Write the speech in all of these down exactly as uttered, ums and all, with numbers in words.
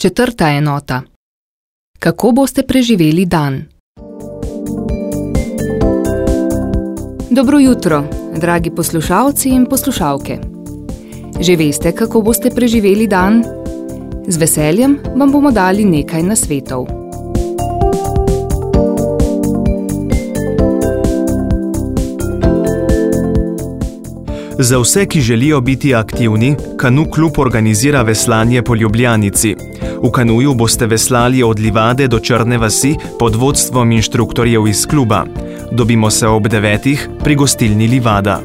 Četrta enota. Kako boste preživeli dan? Dobro jutro, dragi poslušalci in poslušalke. Že veste, kako boste preživeli dan? Z veseljem vam bomo dali nekaj nasvetov. Za vse, ki želijo biti aktivni, Kanu klub organizira veslanje po Ljubljanici. V kanuju boste veslali od Livade do Črne vasi pod vodstvom inštruktorjev iz kluba. Dobimo se ob devetih pri gostilni Livada.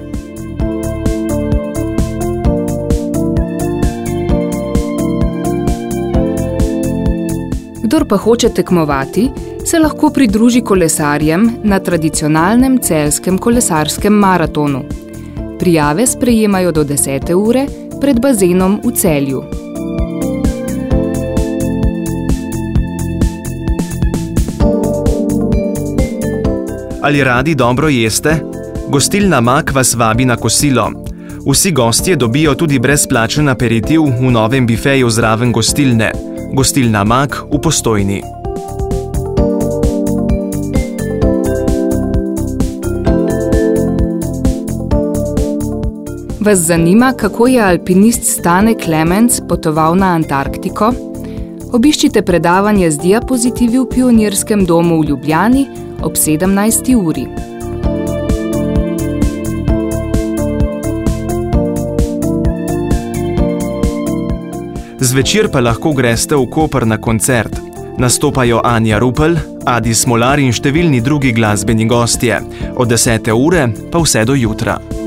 Kdor pa hoče tekmovati, se lahko pridruži kolesarjem na tradicionalnem celjskem kolesarskem maratonu. Prijave sprejemajo do desete ure pred bazenom v Celju. Ali radi dobro jeste? Gostilna Mak vas vabi na kosilo. Vsi gostje dobijo tudi brezplačen aperitiv v novem bifeju zraven gostilne. Gostilna Mak v Postojni. Vas zanima, kako je alpinist Stane Klemenc potoval na Antarktiko? Obiščite predavanje z diapozitivi v Pionirskem domu v Ljubljani ob sedemnajsti uri. Zvečer pa lahko greste v Koper na koncert. Nastopajo Anja Rupel, Adi Smolar in številni drugi glasbeni gostje. Od desete ure pa vse do jutra.